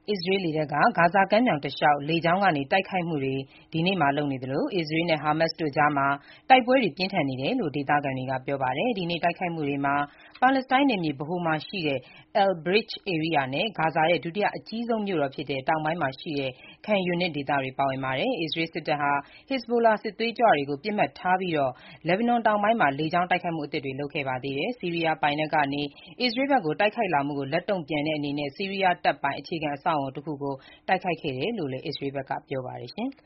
အစ္စရေးလေတပ်က ဂါဇာကမ်းမြောင်တလျှောက် လေကြောင်းကနေ တိုက်ခိုက်မှုတွေ ဒီနေ့လုပ်နေသလို အစ္စရေးနဲ့ ဟာမတ်စ်တို့ကြား တိုက်ပွဲတွေ ပြင်းထန်နေတယ်လို့ ဒေသခံတွေက ပြောပါတယ်။ ဒီနေ့ တိုက်ခိုက်မှုတွေမှာ ပါလက်စတိုင်းနယ်မြေ ဗဟိုမှာရှိတဲ့ Al-Brich ဧရိယာနဲ့ ဂါဇာရဲ့ ဒုတိယအကြီးဆုံးမြို့တော်ဖြစ်တဲ့ တောင်ပိုင်းမှာရှိတဲ့ Khan Younis ဒေသတွေ ပါဝင်ပါတယ်။ အစ္စရေးစစ်တပ်ဟာ ဟစ်ဇ်ဘိုလာ စစ်သွေးကြွတွေကို ပစ်မှတ်ထားပြီး လက်ဘနွန်တောင်ပိုင်းမှာ လေကြောင်းတိုက်ခိုက်မှုအသစ်တွေ လုပ်ခဲ့ပါသေးတယ်။ ဆီးရီးယားပိုင်နက်ကနေ အစ္စရေးဘက်ကို တိုက်ခိုက်လာမှုကို လက်တုံ့ပြန်တဲ့အနေနဲ့ ဆီးရီးယားတပ်ပိုင် အခြေခံအဆောက်အအုံတခုကို တိုက်ခိုက်ခဲ့တယ်လို့လည်း အစ္စရေးဘက်က ပြောပါတယ်။